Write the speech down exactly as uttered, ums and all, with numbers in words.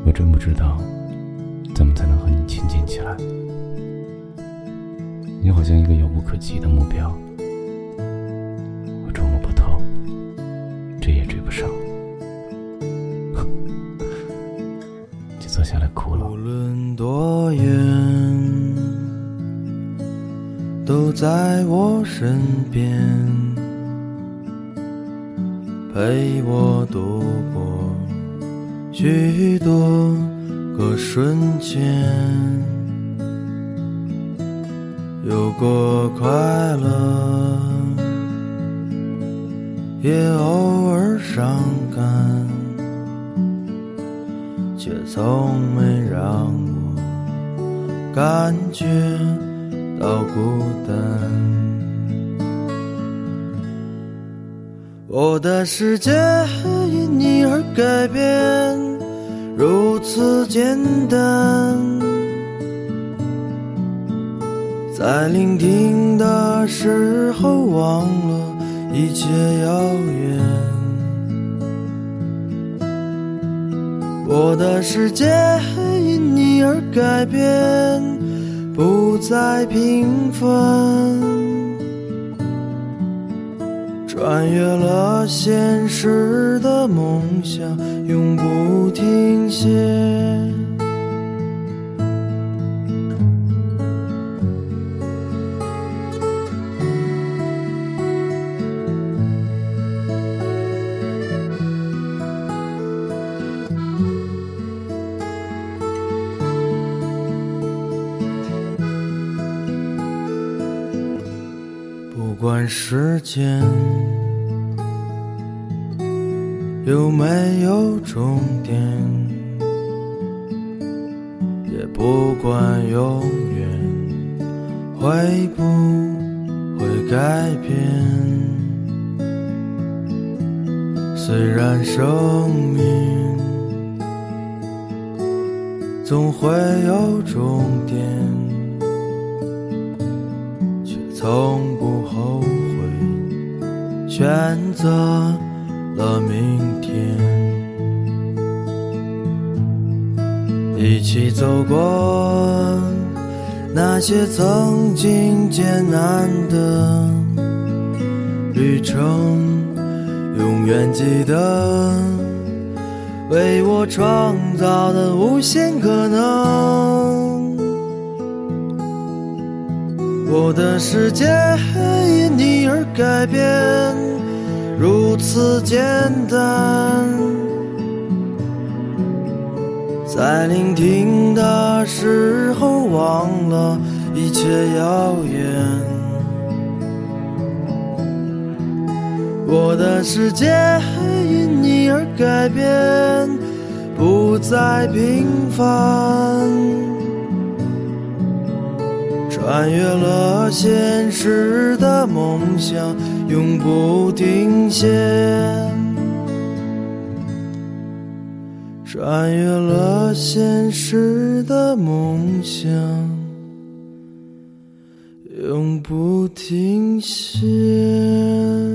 我真不知道怎么才能和你亲近起来。你好像一个遥不可及的目标，我捉摸不透，追也追不上，就坐下来哭了。 无论多远，都在我身边，陪我度过许多个瞬间，有过快乐，也偶尔伤感，却从没让我感觉到孤单。我的世界因你而改变，如此简单，在聆听的时候忘了一切遥远。我的世界因你而改变，不再平凡，穿越了现实的梦想，永不停歇。不管时间有没有终点，也不管永远会不会改变。虽然生命总会有终点，却从不后悔选择了明天。一起走过那些曾经艰难的旅程，永远记得为我创造的无限可能。我的世界因你而改变，如此简单，在聆听的时候忘了一切遥远。我的世界因你而改变，不再平凡，穿越了现实的梦想，永不停歇。穿越了现实的梦想，永不停歇。